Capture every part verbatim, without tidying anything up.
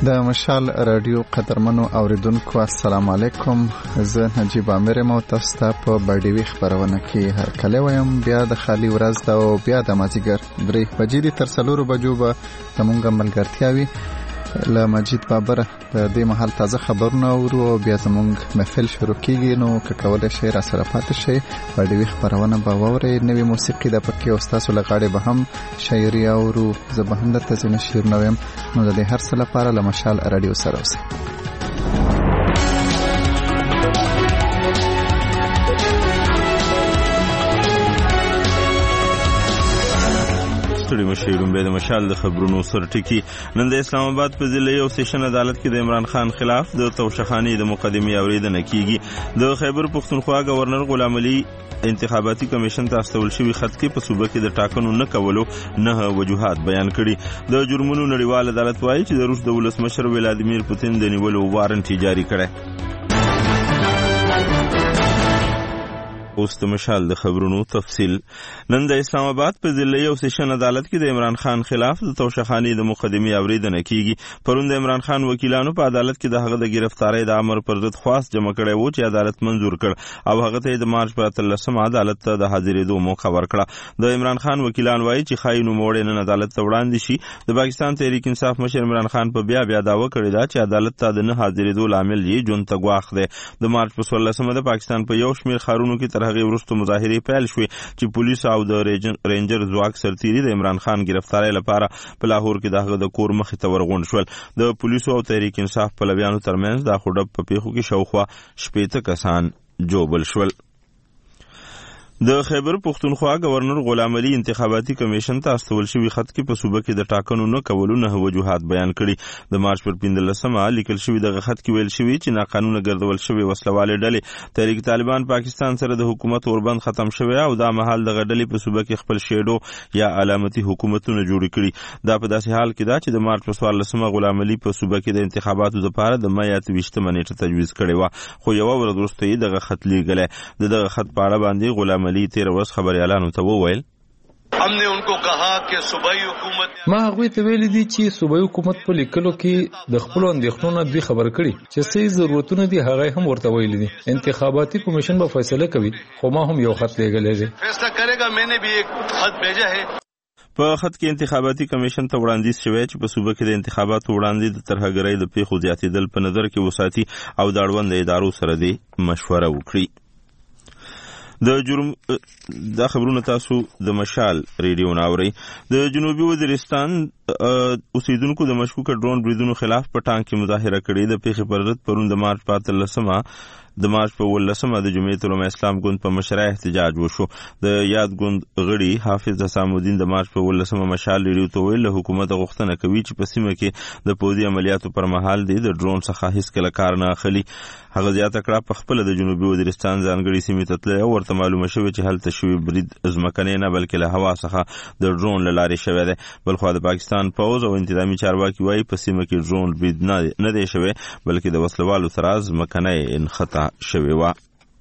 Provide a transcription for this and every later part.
د مشال رادیو قدرمنو اوریدونکو السلام علیکم. زه نجیب امیر مو تاسو ته په بډیوي خبرونه کې هر کله وایم بیا د خالی ورځ دا او بیا د مازیګر درې بجې د تر څلورو بجو به زمونږ ملګرتیاوي له مجید بابر د دې محل تازه خبرونه اورو بیا زمونږ محفل شروع کیږي. نو که کولای شئ را سره پاتې شئ بډیوي خبرونه به واورئ. نوې موسیقي د پکې او ستاسو له غاړې به هم شاعري اورو. زه به هم درته ځینې شعرونه وایم. نو د دې هر څه لپاره له مشال رادیو سره اوسئ. مشیرون به د مشال د خبرونو سر ټکی. نن د اسلام آباد په ضلع او سیشن عدالت کې د عمران خان خلاف د توشخانی د مقدمې اوریدنه کیږي. د خیبر پختونخوا گورنر غلام علي انتخاباتي کمیشن ته استول شوی خط کې په صوبه کې د ټاکنو نه کولو نه وجوهات بیان کړي. د جرمونو نړیوال عدالت وایي چې د روس د ولسمشر ولادیمیر پوتین د نیولو وارنټ جاری کړی. اوس د مشال د خبرونو تفصیل. نن د اسلام آباد په ضلع او سیشن عدالت کې د عمران خان خلاف د توشخانی د مقدمې اوریدنه کیږي. پرون د عمران خان وکیلانو په عدالت کې د هغه د گرفتاری د امر پر ضد خواست جمع کړی وو چې عدالت منظور کړ او هغه ته د مارچ په اتلسمه عدالت ته د حاضرېدو موقع ورکړه. د عمران خان وکیلان وایي چې خاینو موړ نن عدالت ته وړاندې شي. د پاکستان تحریک انصاف مشر عمران خان په بیا بیا داوا کړی دا چې عدالت ته د نه حاضرېدو لامل یې جون ته غواخ دی. د مارچ په څوارلسمه د پاکستان په یو شمېر ښارونو کې تر هغې وروسته مظاهرې پیل شوې چې پولیس او د رینجر ځواک سرتیري د عمران خان گرفتاری لپاره په لاهور کې د هغه د کور مخې ته ورغونډ شول. د پولیسو او تحریک انصاف پلویانو ترمنځ د خډب په پیښو کې شاوخوا شپېته کسان جوبل شول. د خیبر پختونخوا گورنر غلام علي انتخاباتي کمیشن ته استول شوی خط کې په صوبه کې د ټاکنو نه کولو نه وجوهات بیان کړي. د مارچ پر پنځلسمه لیکل شوی دغه خط کې ویل شوی چې ناقانونه ګرځول شوی وسلوالې ډلې تحریک طالبان پاکستان سره د حکومت اوربند ختم شوی او دا مهال دغه ډلې په صوبه کې خپل شیډو یا علامتي حکومتونه جوړ کړي. دا په داسې حال کې دا چې د مارچ په څوارلسمه غلام علي په صوبه کې د انتخاباتو لپاره د مې اته ویشتمه نیټه تجویز کړې وه، خو یوه ورځ وروسته یې دغه خط لیږلی. د دغه خط په اړه باندې غلام علي تېره ورځ خبریالانو ته وویل हमने उनको कहा कि सूबाई हुकूमत ما هغه ته ویل دي چې صوبایي حکومت په لیکلو کې د خپل اندېښنو دوی خبر کړي چې څه ضرورتونه دي هغه هم ورته ویل دي. انتخاباتي کمیشن به فیصله کوي، خو ما هم یو خط لېږلی دی. فیصله کरेगा. मैंने भी एक खत भेजा है. په خط کې انتخاباتي کمیشن ته وړاندیز شوی چې په صوبه کې د انتخاباتو وړاندې د ترهګرۍ د پیښو زیاتېدل په نظر کې وساتي او د اړوند ادارو سره دې مشوره وکړي. د جرم دا خبرونه تاسو د مشال ریډیو ناوري. د جنوبي وزیرستان اوسیدونکو د مشکوکه ډرون بریدونو خلاف په ټانک کې مظاهره کړې. د پیښې پر ضد پرون د مارچ په اتلسمه د مارچ په ولسمه د جمعیت العلماء اسلام ګوند په مشرۍ احتجاج وشو. د یاد ګوند غړي حافظ حسام الدین د مارچ په ولسمه مشال ریډیو ته ویل له حکومت غوښتنه کوي چې په سیمه کې د پوځي عملیاتو پر مهال دی د ډرون څخه هیڅکله کار نه اخلي. هغه زیاته کړه په خپله د جنوبي وزیرستان ځانګړي سیمې ته تللی او ورته معلومه شوې چې هلته شوي برید ځمکنی نه بلکې له هوا څخه د ډرون له لارې شوی دی. بلخوا د پاکستان پوځ او انتظامي چارواکي وایي په سیمه کې ډرون برید نه دی شوی بلکې د وسلوالو سره ځمکنی انخطا شوې وه.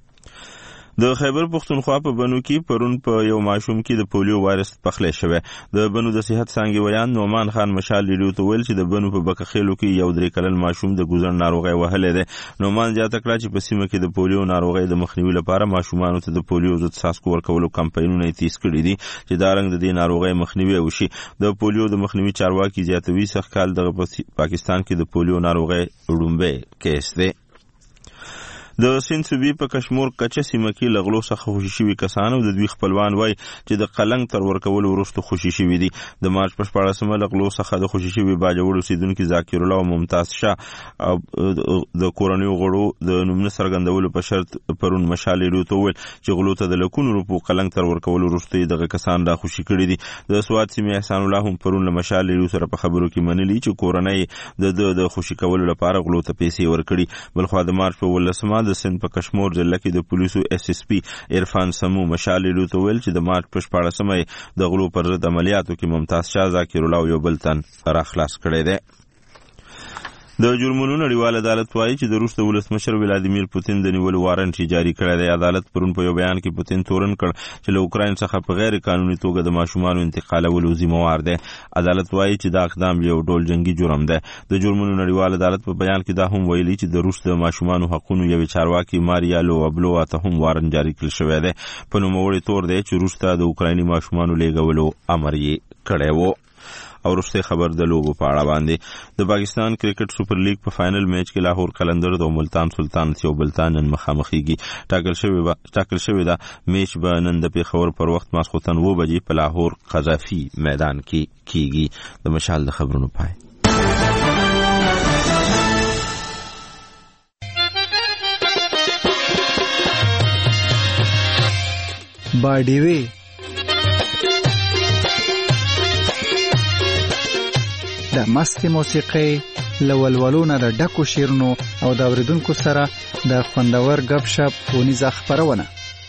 د خیبر پختونخوا په بنو کې پرون په یو ماشوم کې د پولیو وایرس پخلی شوی. د بنو د صحت څانګې ویان نعمان خان مشال ریډیو ته ویل چې د بنو په بکخېلو کې یو درې کلن ماشوم د ګوزن ناروغۍ وهلی دی. نعمان زیاته کړه چې په سیمه کې د پولیو ناروغۍ د مخنیوي لپاره ماشومانو ته د پولیو ضد څاڅکو ورکولو کمپاینونه یې تیز کړي دي چې دا رنګ د دې ناروغۍ مخنیوی وشي. د پولیو د مخنیوي چارواکي زیاتوي سږ کال دغه پاکستان کې د پولیو ناروغۍ وړومبی کیس دی. د سیند صوبې په کشمور کچه سیمه کې له غلو څخه خوشي شوي کسان او د دوی خپلوان وایي چې د قلنګ تر ورکولو وروسته خوشي شوي دي. د مارچ په شپاړسمه له غلو څخه د خوشي شوي باجوړ اوسېدونکي ذاکر الله او ممتاز شاه د کورنیو غړو د نوم نه څرګندولو په شرط پرون مشال ریډیو ته وویل چې غلو ته د لکونو روپو قلنګ تر ورکولو وروسته دغه کسان را خوشي کړي دي. د سوات سیمې احسان الله هم پرون له مشال ریډیو سره په خبرو کې منلي چې کورنۍ د خوشي کولو لپاره غلو ته پیسې ورکړي. بلخوا د مارچ په ولسمه د سند په کشمور ضلع کې د پولیسو اس اس پی عرفان سمو مشال ریډیو ته ویل چې د مارچ په شپاړسمه د غلو پر ضد عملیاتو کې ممتاز شاه ذاکر الله یو بل تن را خلاص کړی دی. د جرمونو نړیوال عدالت وایي چې د روس د ولسمشر ولادیمیر پوتین د نیولو وارنټ جاری کړی دی. عدالت پرون په یو بیان کې پوتین تورن کړ چې له اوکراین څخه په غیر قانوني توګه د ماشومانو انتقالولو ذمہوار دی. عدالت وایي چې دا اقدام یو ډول جنگي جرم دی. د جرمونو نړیوال عدالت په بیان کې دا هم ویلي چې د روس د ماشومانو حقوقو یو چارواکي ماریا لوابلووا ته هم وارنټ جاری کړل شوی دی. په نوموړي تور دی چې روس ته د اوکرایني ماشومانو لیږولو امر یې کړی و. او وروستی خبر د لوبو په اړه باندې د پاکستان کرکټ سوپر لیګ په فائنل میچ کې لاهور قلندرز او ملتان سلطانز یو بل ته نن مخامخېږي. ټاکل شوی ټاکل شوی دا میچ به نن د پېښور پر وخت ماسخوتن اوه بجې په لاهور قذافي میدان کې کېږي. د مشال د خبرونو پای. باډیوي د مستي موسیقۍ له ولولونه د ډکو شیرونو او د اوریدونکو سره د خوندور غپ شپ ونیزه خپرونه.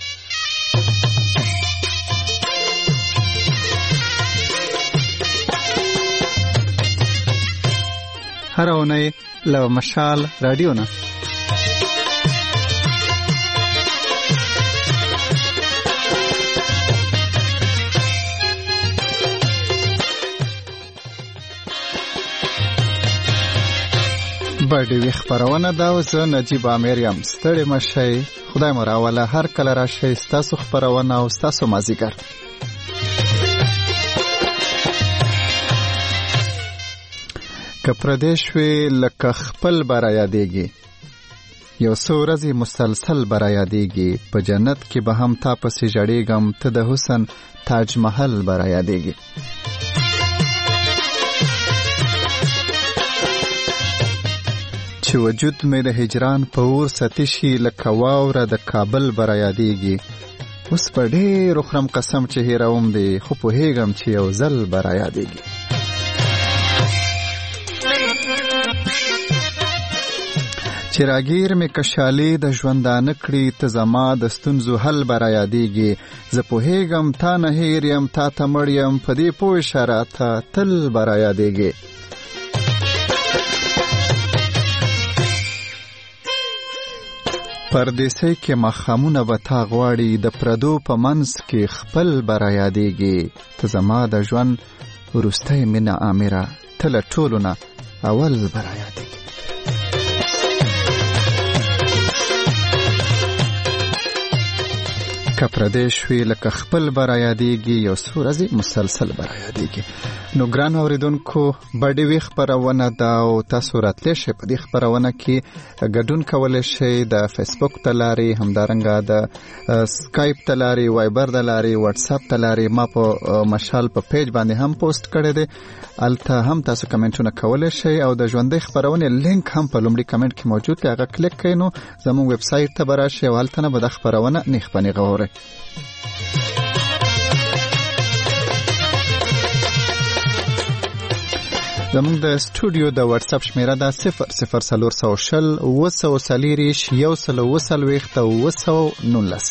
هر اونۍ له مشال رادیو نه باډیوي خبرونه دا و. زه نجیب عامر یم. ستړي مشئ، خدای مو راوله. هر کله راشئ، ستاسو خبرونه او ستاسو مازیګر. که پردیش وي لکه خپل به را یادېږي، یو څو ورځې مسلسل به را یادېږي. په جنت کې به هم تا پسې ژړېږم، ته د حسن تاج محل به را یادېږي. چې وجود مې د هجران په اور ستی شي، لکه واوره د کابل به را یادېږي. اوس په ډېر خورم قسم چې هېروم دی، خو پوهېږم چې یو ځل به را یادېږي. چې راګیر مې کشالې د ژوندانه کړي، ته زما د ستونزو حل به را یادېږي. زه پوهېږم تا نه هېر یم، تا ته مړ یم، په دې پوه شه راته تل به را یادېږي. پردیسی کې ماښامونه به تا غواړي، د پردو په منځ کې خپل به را یادېږي. ته زما د ژوند وروستی مینه آمره، ته له ټولو نه اول به را یادېږي. که پردیش وي لکه خپل به را یادېږي، یو څو ورځې مسلسل به را یادېږي. نو ګران اوریدونکو، باډیوي خبرونه ده او تاسو راتلی شئ په دې خبرونه کې ګډون کولی شئ د فیسبوک ته لارې، همدارنګه د سکایپ ته لارې، وایبر د لارې، واتساپ ته لارې. ما په مشال په پیج باندې هم پوسټ کړی دی، هلته هم تاسو کمنټونه کولی شئ او د ژوندۍ خبرونې لینک هم په لومړي کمنټ کې موجود دی. هغه کلیک کړئ نو زموږ ویب سایټ ته به راشئ او هلته نه به د خبرونه نیغ په نیغه واورئ. زمونږ د سټوډیو د واتس اپ شمیره ده صفر صفر څلور سوه شل اوه سوه څلېرویشت یو سل اوه څلوېښت اوه سوه نولس.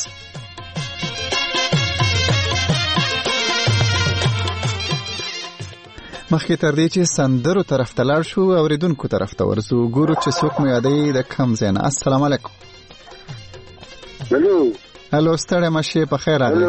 مخکې تر دې چې سندرو طرف ته لاړ شو، اوریدونکو طرف ته ورځو. ګورو چې څوک مو یادوي د کم ځای نه. السلام علیکم. هلو هلو، ستړی مه شې، په خیر راغلی.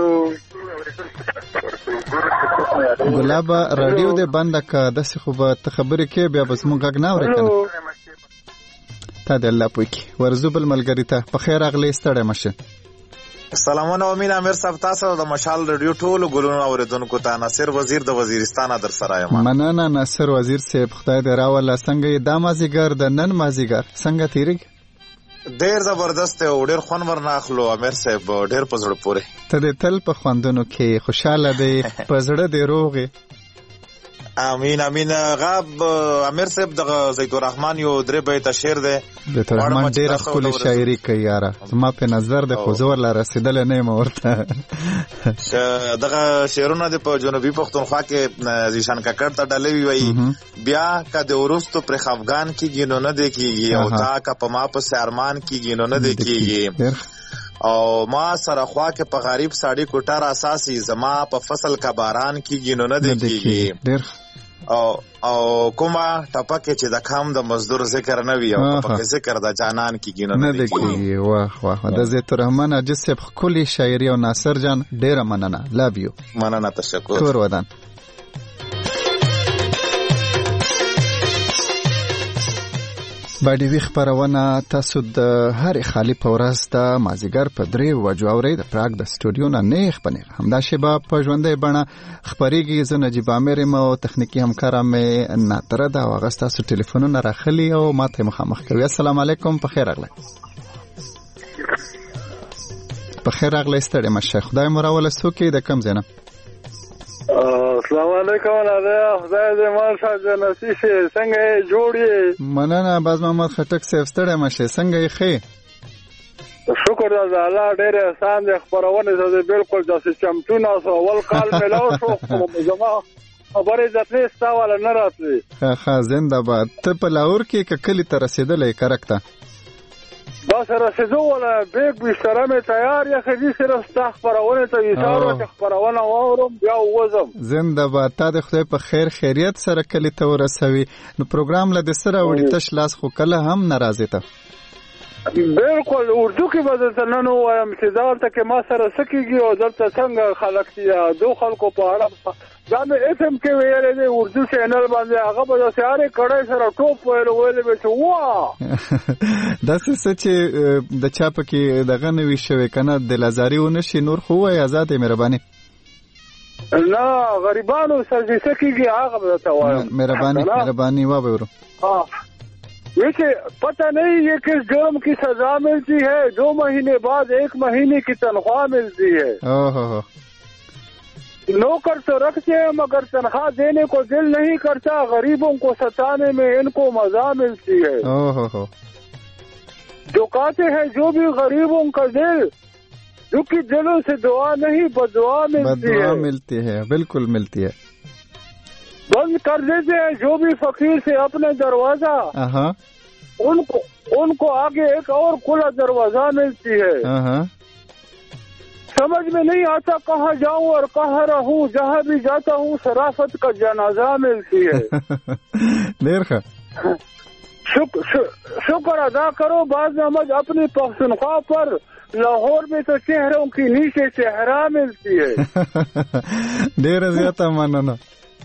ګلابه رادیو دې بنده که، داسې خو به ته خبرې کې بیا به زموږ غږ نه اورې که نه. تا دې الله پوه کړي. ورځو بل ملګري ته په خیر راغلی، ستړی مه شې. سلامونه امین امیر صاحب، تاسو د مشال رادیو ټولو ګلونو اوریدونکو ته. ناصر وزیر د وزیرستان در سره یم. مننه ناصر وزیر صاحب، خدای دې راوله. څنګه یې دا مازدیګر د نن مازدیګر څنګه تېرېږي؟ ډیر زبردست او ډیر خوند ورناخلو امیر صاحب، ډیر په زړه پورې. ته دې تل په خوندونو کې خوشاله دی، په زړه دې روغ یې. امین امین. غاب امیر صاحب د زید الرحمن یو درې بیته شعر دی. زید الرحمن ډیره ښکلې شاعري کوي یاره، زما په نظر د خو زور لا رسېدلی نه یم ورته. دغه شعرونه د په جنوبي پښتونخوا کې زیشان کاکړ ته ډلې وایي. بیا که د وروستو پرې خفګان کېږي نو نه دی کېږي، او تا که په ما پسې ارمان کېږي نو نه دی کېږي، او ما سره خوا کې په غریب ساړي کوټه راساسي، زما په فصل کا باران کېږي نو نه دی کېږي. او او کومه ټپکه چې د کام د مزدور ذکر نه وي او په ذکر د جانان کیږي نه نه کیږي. واه واه د زیت الرحمن عجز صاحب کلی شاعري او ناصر جان ډیره مننه. لاف یو. مننه تشکر. کور ودان. باډي وی خبرونه تاسو د هر خالی په ورځ د مازیګر په درې وجو اوري د پراګ د سټوډیو نه نه خبرونه همدا شبا په ژوندې بڼه خبريږي. زه نجيب عامر مو تخنیکی همکارم ناتره دا واغستا سو ټلیفونونه راخلي او ماته مخامخ کوي. السلام علیکم په خیر اغله. په خیر اغله ستړي مشه خدای مو راول سوکي د کم زنه. السلام علیکم علیه خدای دې مال ساجه نصیب څنګه جوړي. مننه باز محمد خټک صاحب ستړي مشه څنګه یې خې. شکر د الله ډېر احسان دې خبرونه زده بالکل داسې چمتونه سو ول کال ملاو شو زما خبرې ځتنه استاواله نه راتلې. ها ها زنده باد. ته په لاور کې ککلی تر رسیدلې کرکته بس رسیدو ولا بیگ بشترمه تیار یا خدي سره استخ خبرونه ته اشاره چې خبرونه واورم بیا وزم. زنده باد. تا د خدای په خیر خیریت سره کلی ته ورسوي نو پروګرام له د سره وړي تش لاس خو کله هم ناراضه ته. بالکل اردو کې بدل نه نو وایم چې ځان ته کې ما سره سکیږي او دلته څنګه خلک دي دو خلکو په اړه دا مې اف ام کې ویلې دی اردو چینل باندې هغه به ساره کړه سره ټوپ ویل ویل به چې وا دا څه چې د چاپ کې دغه نوې شوی کنه د لازاري ونشي نور خو وای آزاد مهرباني نه غریبانو سرجسه کېږي هغه به ته وایم مهرباني مهرباني وا به ورو. ها ویسے پتہ نہیں یہ کس جرم کی سزا ملتی ہے دو مہینے بعد ایک مہینے کی تنخواہ ملتی ہے. اوہ نوکر تو رکھتے ہیں مگر تنخواہ دینے کو دل نہیں کرتا. غریبوں کو ستانے میں ان کو مزہ ملتی ہے. اوہ جو کہتے ہیں جو بھی غریبوں کا دل جو کہ دلوں سے دعا نہیں بدعا ملتی ہے. ملتی ہے بالکل ملتی ہے. بند کر دیتے ہیں جو بھی فقیر سے اپنے دروازہ ان کو ان کو آگے ایک اور کھلا دروازہ ملتی ہے. سمجھ میں نہیں آتا کہاں جاؤں اور کہاں رہوں جہاں بھی جاتا ہوں شرافت کا جنازہ ملتی ہے. شکر ادا کرو باز احمد اپنی پختونخوا پر. لاہور میں تو چہروں کی نیچے چہرہ ملتی ہے. ډیر زیاته مننه.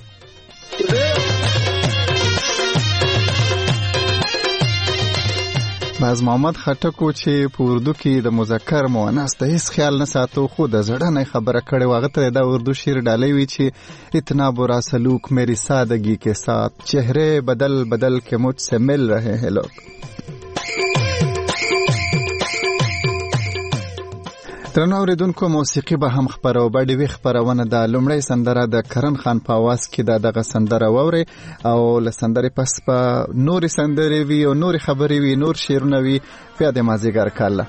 باز محمد خټکو چې په اردو کې د مذکر مؤنث ته هیڅ خیال نه ساتو خو د زړه نه خبره کړې واغه ته دا اردو شعر ډالۍ وی چې اتنا برا سلوک میری سادگی کے ساتھ چہرے بدل بدل کے مجھ سے مل رہے ہیں لوگ. ترنو اوریدونکو موسیقي به هم خبرو باډي وی خبرونه د لومړی سندره د کرن خان په आवाज کې د دغه سندره ووري او له سندرې پس په نوري سندرې وی او نوري خبرې وی نور شعرونه وی په د مازیګر کاله.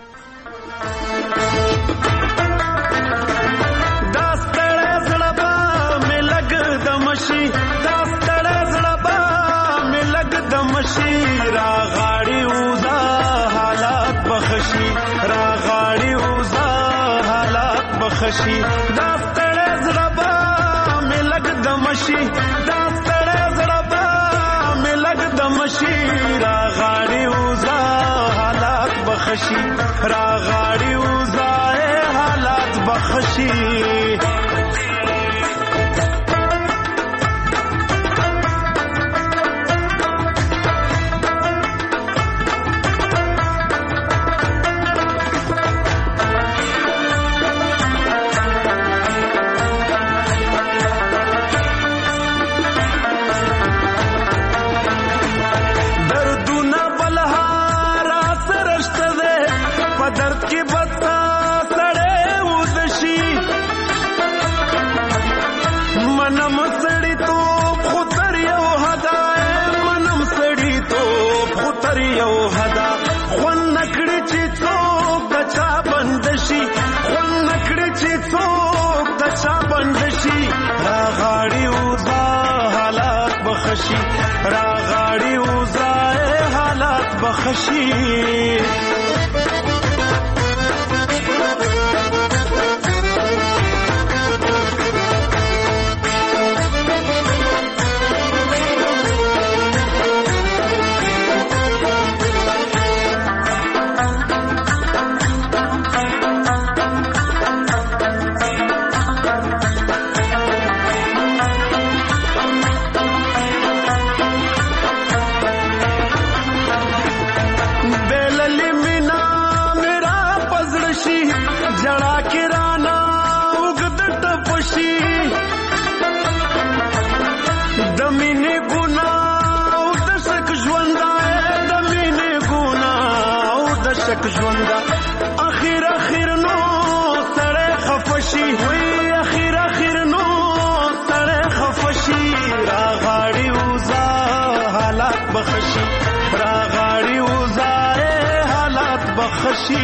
خشي دا ستړې زړبا مې لګ د مشي دا ستړې زړبا مې لګ د مشي را غاړي وزا حالات بخشي را غاړي وزا حالات بخشي. را غاړي وزای حالات بخشي. ژوند اخر اخر نو سره خفشي وي اخر اخر نو سره خفشي را غاړي وزا حالات بخشي را غاړي وزا حالات بخشي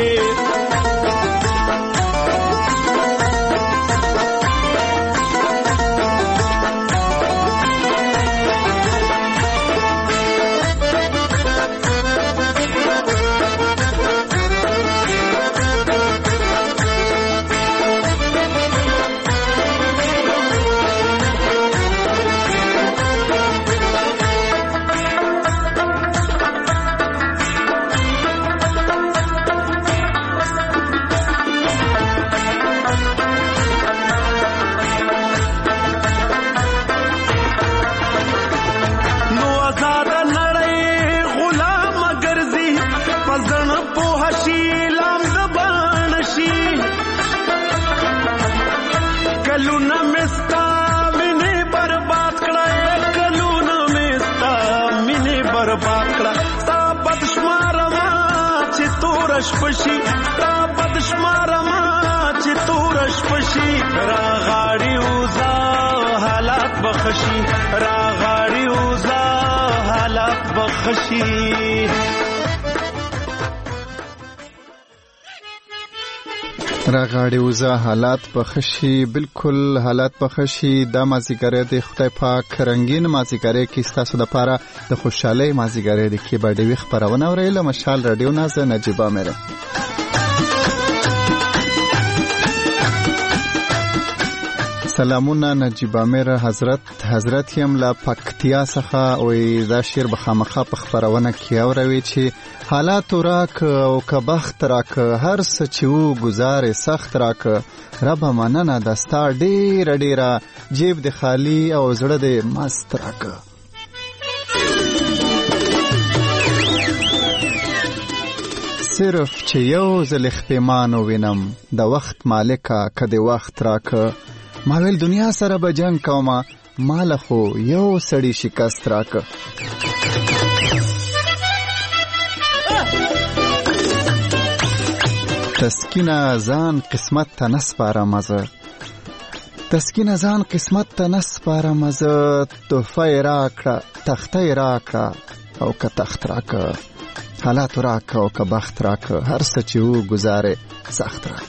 پشي تا بدشمار ما چې تورش پشي را غاړي وزا حالات بخشي را غاړي وزا حالات بخشي راغاړي وزا حالات بخشي بالکل حالات بخشي دا مازیګری د خدای پاک رنگین مازیګری کې ستاسو د پاره د خوشحالۍ مازیګری د کې باندې وی خبرونه ورېله مشال رادیو ناز نجيبه مېره سلامونه نجيبه مېره حضرت حضرت یم لا پکتیا څخه او دا شیر بخامخه په خبرونه کې اوروي چې حالات راک او کبخت راک هر څه چې وو گزارې سخت راک رب مننه دستا ډېر ډېر جیب د خالی او زړه د مست راک صرف چې یو ځل اختیمان وینم د وخت مالکه کده وخت راک ما ویل دنیا سره به جنگ کومه مال خو یو سړی شکست راک تسکینه ځان قسمت ته نسپاره مزه تسکینه ځان قسمت ته نسپاره مزه تحفه یې راکړه تخته یې راکړه او که تخت راکړه حالات راکړه او که بخت راکړه هر څه چې وو ګزارې سخت راکړه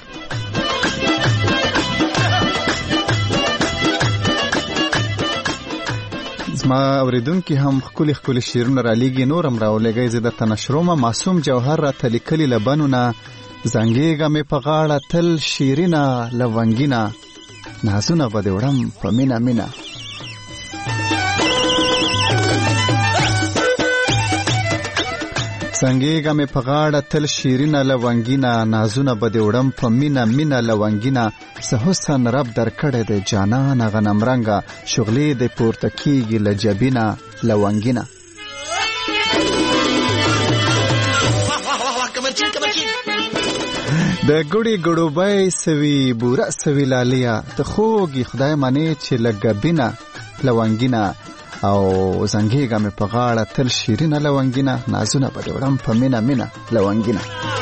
زما اوریدونکي هم ښکلي ښکلي شعرونه رالیږي نور هم راولېږئ زه درته نشرومه معصوم جوهر راته لیکلي له بنونه زنګېږه مې په غاړه تل شیرینه لونګینه نازونه به دې وړم په مینه مینه زنګېږه مې په غاړه تل شیرینه لونګینه نازونه به دې وړم په مینه مینه لونګینه څه حسن رب درکړی دی جانانه غنم رنګه شغلې دې پورته کېږي له جبینه لونګینه د ګړي ګړوبای سوي بوره سوي لالیا ته خوږی خدای منی چې لګبینه لونګینه او زنګېږه مې په غاړه تل شیرینه لونګینه نازونه به دې وړم په مینه مینه لونګینه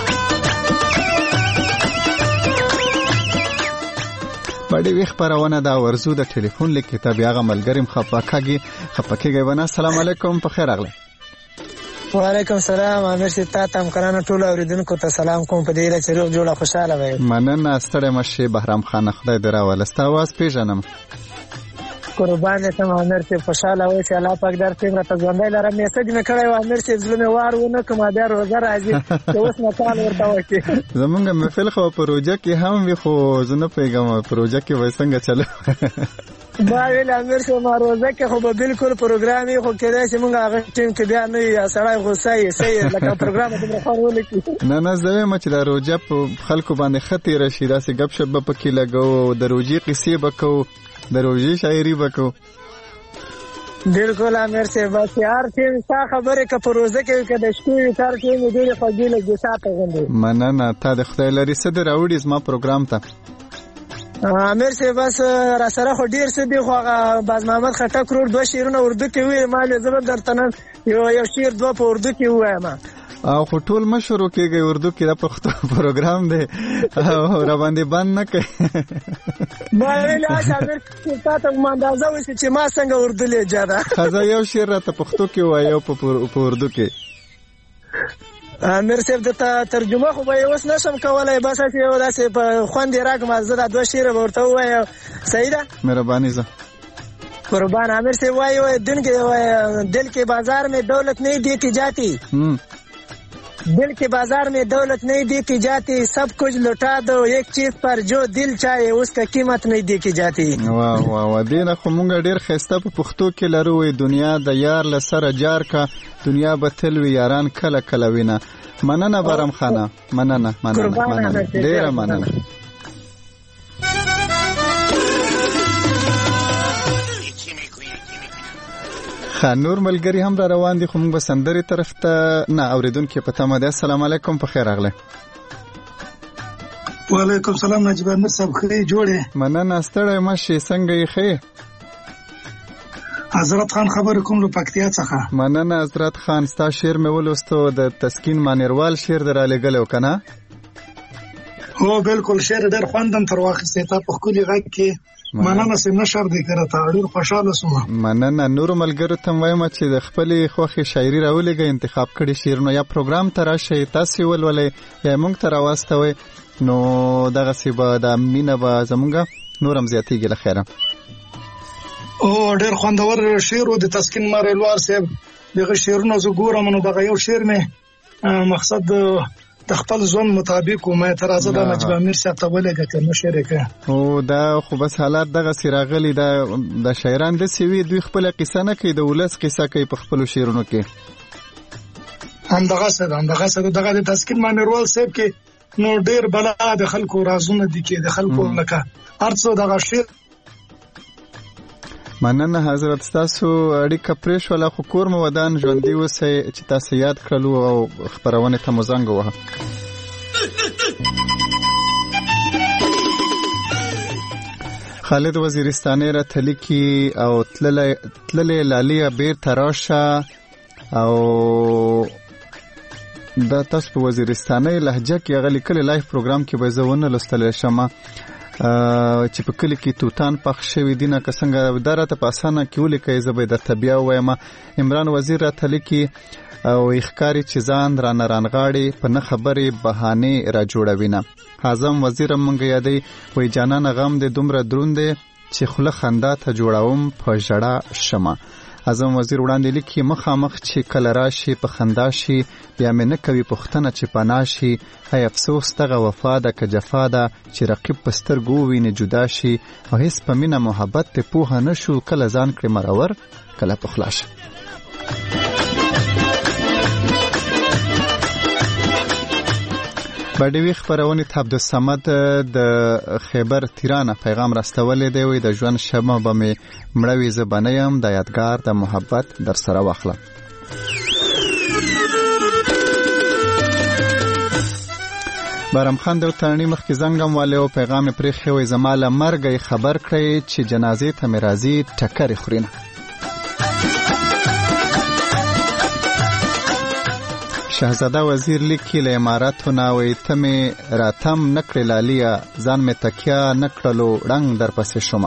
باندې وی خبرونه دا ورزو د ټلیفون لیک ته بیا غ ملګریم خپاکاږي خپکیږي ونه السلام علیکم په خیر اغله وعلیکم السلام امیر سي تا تم کرانه ټول اوریدونکو ته سلام کوم په دې چې روغ جوړه خوشاله وي مننه ستړی مشه بهرام خان خدای دې راولستا واس پیژنم قربان ته امیر سي خوشاله وي چې الله پاک در تیمره ته ژوندۍ لره میسج مې کړی و امیر سي ظلم وار ونه کوم بیا روزه راځي چې اوس نه کال ورته وکي زمونږ محفل خو پروژه کې هم وي خو زنه پیغام پروژه کې وای څنګه چلو با ویل امیر سي ما روزه کې خو به بالکل پروګرامي خو کېدای چې مونږ هغه ټیم کې بیا نه یا سړی غوسه یې صحیح لکه پروګرام دې خورول کی نه نه زه مچ د روزه په خلکو باندې خطر راشي داسې غب شپ پکې لګو د روزي قصې بکو د روزي شاعري بکو بالکل امیر سي بس یار ټیم څه خبره که پروژه کې کده شپې تر کې دې خوږی لګي ساته غوندي مننه تا د خدای لري صدر راوړې زما پروګرام ته امیر سي بس را سره خو ډیر څه دی خو باز محمد خټک رور دوه شیرونه اردو کې وی مال زبر درته یو یو شیر دوه په اردو کې وایم او خو ټول مشورو کېږي اردو کې د پښتو پروګرام دی او را باندې بند نه کوي. ما ویل عامر چې تاسو ما اندازه وشي چې ما څنګه اردو لهجه ده. خزه یو شعر راته پښتو کې وایو په اردو کې. امیر صاحب د ترجمه خو به اوس نشم کولای، بس یو داسې په خوند راګم زه د دوه شعر ورته وایم. صحیح ده؟ مهرباني زه قربان. आमिर से वही वो दिन के दिल के बाजार में दौलत नहीं देखी जाती, दिल के बाजार में दौलत नहीं देखी जाती, सब कुछ लुटा दो एक चीज पर जो दिल चाहे उसका कीमत नहीं देखी जाती. वाह वाह वाह. دینه خو مونږ ډیر خسته په پښتو کې لرو وي دنیا د یار له سره جار کا دنیا به تل وی یاران کله کله وینا. مننه برم خانه، مننه مننه مننه ډیر مننه. نور ملګری هم را روان دي خو موږ به سندرې طرف ته نه اوریدونکو په تمه ده. السلام علیکم، په خیر راغله. وعلیکم السلام نجیب امیر صاحب، خې جوړه مننه ستړی مشي څنګه یې خې؟ حضرت خان خبر کوم لو پکتیا څخه. مننه حضرت خان، ستا شعر مې ولوستو د تسکین مانیروال شعر در لګلو کنه؟ هو بالکل شعر ډېر خوندم تر واخیسته تا په خولي غږ کې. مننه سم نشر دې کړه تا ډېر خوشاله سوم. مننه نور ملګرو ته وایم چې د خپل خوخي شاعري راولېږي انتخاب کړي شعرونه یا پروګرام ته راشي تاسو ولولې یا موږ ته راوستوي نو دغه سی به د مینه به زمونږه نورم زیاتېږي له خیره. او ډېر خوندور شعر و د تسکین مانیروال صاحب دغه شعرونه زه ګورم نو دغه یو شعر مې مقصد د خپل ځون مطابق او مې ترازه د نجیب امیر صاحب ته ولګه کنه شریکه. او دا خو بس حالات دغه سیراغلی د د شاعران د سیوی دوی خپل قصه نه کوي، د ولس قصه کوي په خپل شعرونو کې. هم دغه سره هم دغه سره دغه د تسکین مانیروال صاحب کې نو ډیر بلا د خلکو رازونه دي کې د خلکو لکه ارڅو دغه شعر. مننه حضرت، تاسو اړیکه پرېښ ولا خو کور مو ودان ژوندۍ اوسئ چې تاسو یاد کړلو او خبرونه ته مو زنګ ووهه. خالد وزیرستاني راته لیکي او تللی لالیا بیرته راشه او دا تاسو په وزیرستاني لهجه کې هغه لیکلي لایف پروګرام کې به زه ونه لوستلی شم چې په کلی کې توتان پخ شوی دي نه که څنګه دا راته په اسانه کې ولیکئ زه به درته بیا ووایم. عمران وزیر راته لیکي او ښکاري چې ځان رانه رانغاړي په نه خبرې بهانې را جوړوي نه. اعظم وزیر هم مونږ یادوي وایي جانانه غم دې دومره دروند دی چې خوله خندا ته جوړوم په ژړا شمه. اعظم وزیر وړاندې لیکي مخامخ چې کله راشي په خندا شي بیا مې نه کوي پوښتنه چې پناه شي. هی افسوس دغه وفا ده که جفا ده چې رقیب په سترګو ووینې جدا شي او هیڅ په مینه محبت ته پوهه نه شو کله ځان کړې مرور کله په خلا شي. بډوي خبرونه ته عبدالصمد د خیبر تیرانه پیغام راستولې دی وي د ژوند شمه به مې مړوي زه به نه یم د یادګار د محبت در سره واخله. بارم خان د وطني مخکې زنګم والي او پیغام یې پرېښی وی زما له مرګه خبر کړئ چې جنازې ته مې راځي ټکرې خورینه. شهزاده وزیر لیکي له اماراتونه وی ته مې راتم نکړې لالیا ځان مې تکیا نکړلو ړنګ در پسې شومه.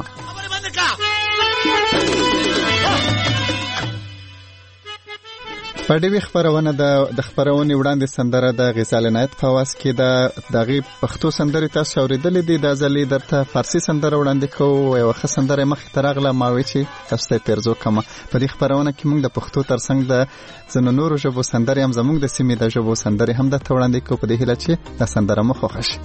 پډوي خبرونه د خبرونه وړاندې سندره د غزال عنایت په واس کې د دغه پښتو سندره تاسو اوریدلې دي د ځلې درته فارسی سندره وړاندې کوو او ښه سندره مخ ترغله ما وی چې تاسو ته پیرزو کما په دې خبرونه کې موږ د پښتو ترڅنګ د زنو نورو ژبو سندره هم زموږ د سیمې د ژبو سندره هم د وړاندې کوو په دې هیله چې د سندره مخ خوښ شي.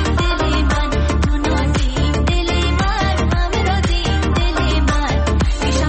Wish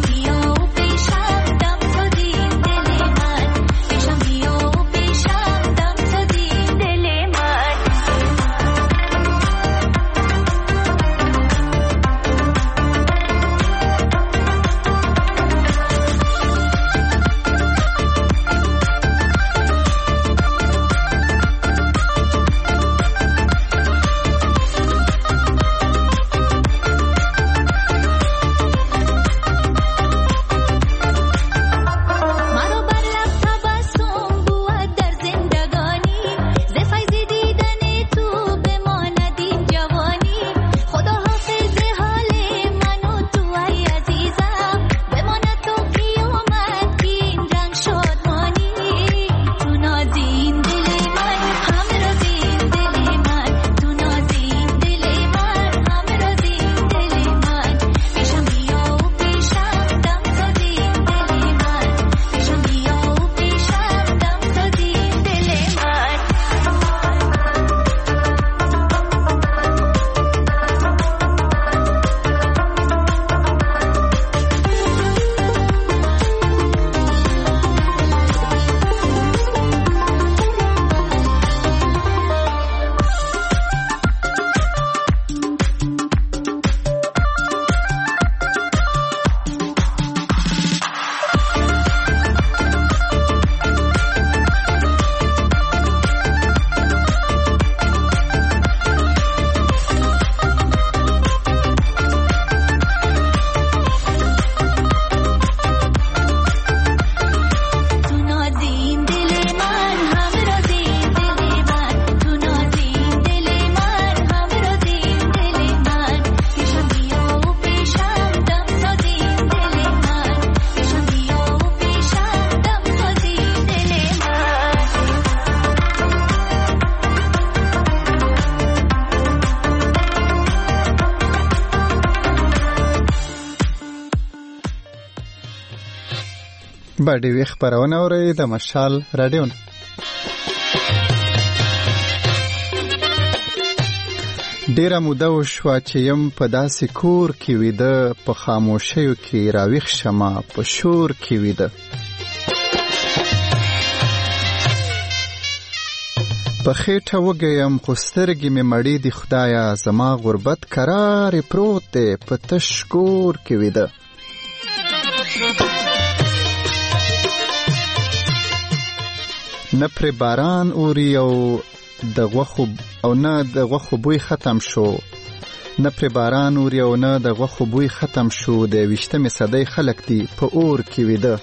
باډي وی خبرونه اوري د مشال رادیو. ډیره موده وشوه چې یم په داسې کور کې ویده، په خاموشیو کې راویښ شمه، په شور کې ویده. په خېټه وږی یم خو سترګې مې مړې دي خدایه، زما غربت کرار پروت دی په تش کور کې ویده. نه پرې باران اوري او د غوښو او نه د غوښو بوی ختم شو، نه پرې باران اوري او نه د غوښو بوی ختم شو، د ویشتمې صدۍ خلک دي په اور کې ویده.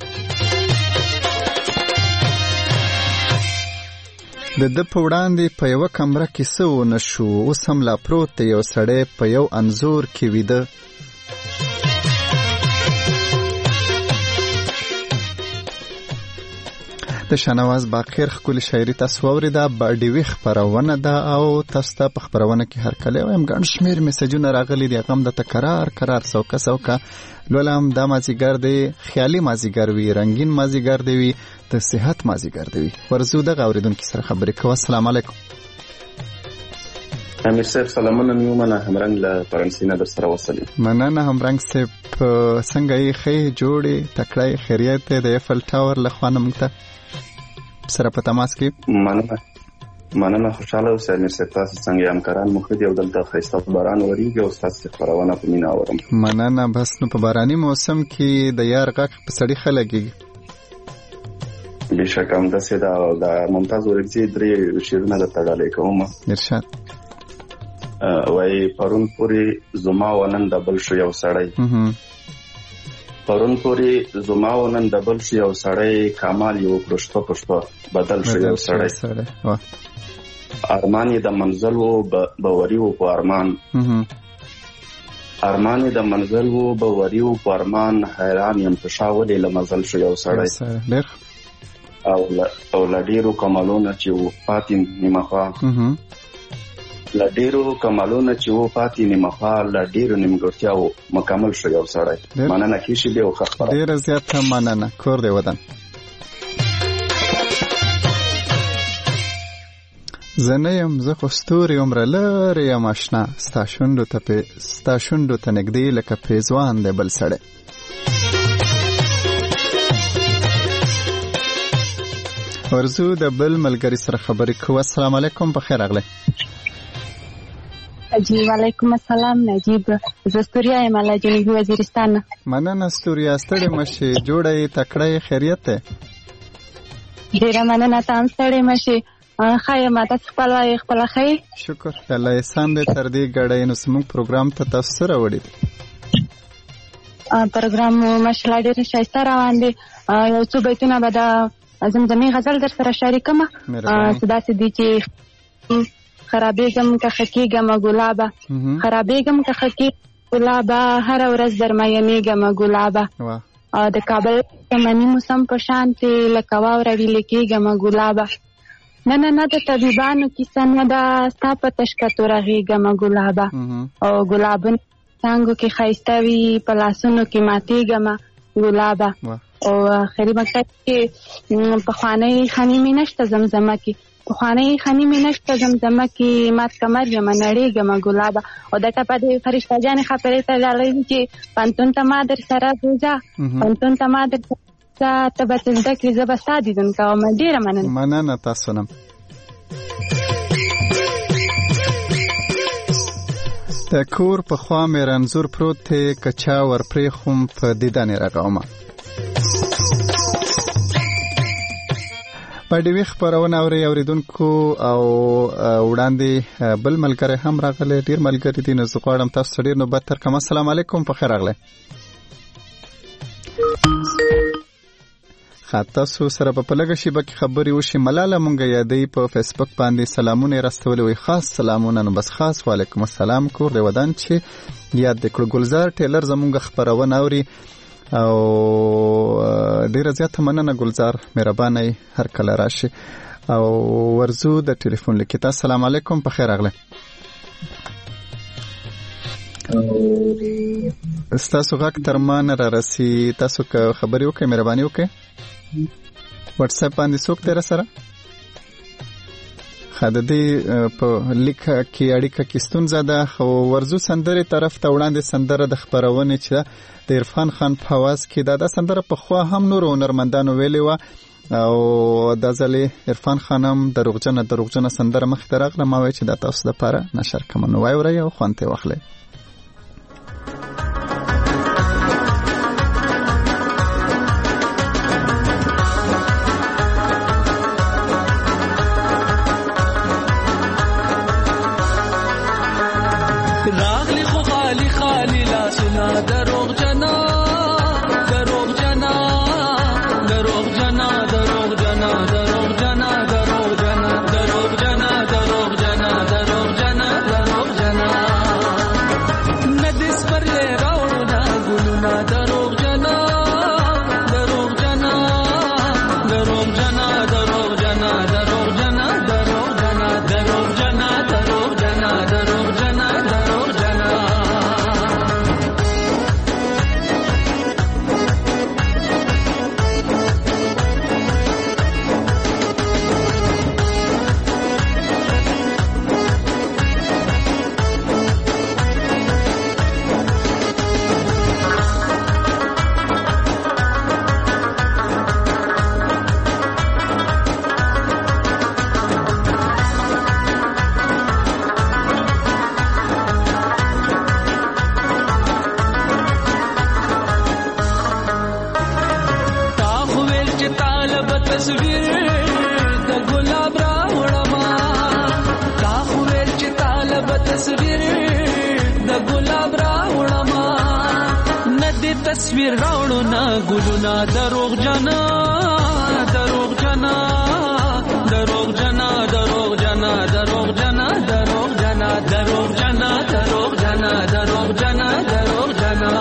د ده په وړاندې په یوه کمره کې څه ونه شو، اوس هم لا پروت دی یو سړی په یو انځور کې ویده. د شاهنواز باقر ښکلې شاعري تاسو واورېده. باډي وی خپرونه ده او تاسو ته په خپرونه کې هرکلی وایم. ګڼ شمېر میسجونه راغلي دي، هغه هم درته کرار کرار سوکه سوکه لولم. دا مازدیګر دی، خیالي مازدیګر وي، رنګین مازدیګر دی وي، د صحت مازدیګر دی وي. ورځو دغه اورېدونکي سره خبرې کوو. السلام علیکم. امیر صاحب سلامونه میومنه، همرنګ له فرانسې نه در سره وصلي. مننه همرنګ صاحب، څنګه یې؟ ښې جوړې تکړه خیریت دی؟ د ایفل ټاور له خوا نه موږ ته سره په تماس کې. مننه مننه خوشاله اوسئ امیر صاحب، تاسو څنګه یې؟ همکاران مو ښه دي او دلته ښایسته باران وریږي او ستاسو خپرونه په مینه اورم. مننه. بس نو په باراني موسم کې د یار غږ په سړي ښه لګېږي. بېشکه همداسې ده. او د ممتاز اورکزي درې شعرونه درته ډالۍ کوم. ارشاد. وایي پرون پورې زما و نن د بل شو یو سړی، پرون پورې زما و نن د بل شو یو سړی، کمال یو کړو شپه په شپه بدل شو یو سړی. ارمان یې د منزل و باوري و په ارمان، ارمان یې د منزل و باوري و په ارمان، حیران یم په شا ولې له مزل شو یو سړی. او له ډېرو کمالونه چې و پاتې نیمه خوا، له ډېرو کمالونه چې و پاتې نیمه خوا، له ډېرو نیمګړتیاو مکمل شو یو سړی. مننه کیشي دی او ښه خبره. ډېره زیاته مننه. کور دی ودان. زه نه یم، زه خو ستوري عمره لرې یم اشنا، ستا شونډو ته ستا شونډو ته نږدې لکه پیزوان دی بل سړی. ورځو د بل ملګري سره خبرې کوو. السلام علیکم، بخیر راغلی. جی وعلیکم السلام. نجیب زه ستوریا یم له جنوبي وزیرستان. مننه ستوریا، ستړې مشې، جوړه یې تکړه یې، خیریت دی؟ ډېره مننه، ته هم ستړې مشې. ښه یم، تاسې خپل وایې خپله ښه یې؟ شکر الله احسان دی تر دې ګډی. نو زموږ پروګرام ته تاسو څه راوړي دي؟ پروګرام ماشاءالله ډېر ښایسته روان دی. یو څو بیتونه به د زمزمې غزل در سره شریکمه. څه داسې دي چې خرابېږم که ښه کېږمه ګلابه، خرابېږم که ښه کېږم ګلابه، هره ورځ در میینېږمه ګلابه. د کابل مني موسم په شانتې لکه واوره ویلې کېږمه ګلابه. نه نه نه د طبیبانو کیسه نه ده، ستا په تشکتو رغېږمه ګلابه. او ګلابونه څانګو کې ښایسته وي، په لاسونو کې ماتېږمه ګلابه. او آخري مکتب کې پخوانۍ خاني مې نشته زمزمه کې، پخوانۍ خاني مې نشته زمزمه کې، مات کمر یمه نړېږمه ګلابه. او د ټپه د فرشته جانې خاطرې ته ډالۍ چې پنتون ته ما در سره بوځه، پنتون ته ما در سره ته به څه زده کړې، زه به ستا دیدن کوم. ډېره مننه. مننه تاسو نه. د کور په خوا مې رنځور پروت دی، که چا ورپرېښوم په دیدن یې رغومه. باډي وی خبرونه اوري اوریدونکو. او وړاندې بل ملګری هم راغلی، ډېر ملګري دي، نو زه غواړم تاسو ډېر نوبت درکړم. السلام علیکم، په خیر راغلی. تاسو سره په لږه شیبه کې خبرې وشي. ملاله مونږ یادې په فیسبوک باندې سلامونه راستولې وي، خاص سلامونه. نو بس خاص وعلیکم السلام کور دی ودان چې یاد کړو. ګلزار ټیلر زمونږ خبرونه اوري او ډیره زیاته مننه ګلزار، مهربانه هر کله راشي. او ورزو د ټلیفون لیکي. السلام علیکم، په خیر راغلی. ستاسو غږ تر ما نه را رسي. تاسو که خبرې وکړئ مهرباني وکړئ. واتس اپ باندې څوک دی را سره؟ ښه د دې په لیک کې اړیکه کې ستونزه ده. خو ورځو سندرې طرف ته وړاندې سندره د خپرونې چې د عرفان خان په اواز کې ده. دا سندره پخوا هم نورو هنرمندانو ویلې وه او دا ځلې عرفان خان هم دروغجنه دروغجنه سندره مخې ته راغله. ما وایي چې دا تاسو دپاره نشر کومه، نو واورئ او خوند ترې واخلئ. راغلی خو خالی خالی لاسونه دروغ جنا دروغ جنا دروغ جنا دروغ جنا دروغ جنا دروغ جنا دروغ جنا دروغ جنا دروغ جنا دروغ جنا ندس پر لے راونا ګلونا دروغ جنا دروغ جنا دروغ جنا دروغ جنا دروغ جنا دروغ جنا دروغ جنا دروغ جنا دروغ جنا تصویر راوړو نا ګلونا دروغ جنا دروغ جنا دروغ جنا دروغ جنا دروغ جنا دروغ جنا دروغ جنا دروغ جنا دروغ جنا دروغ جنا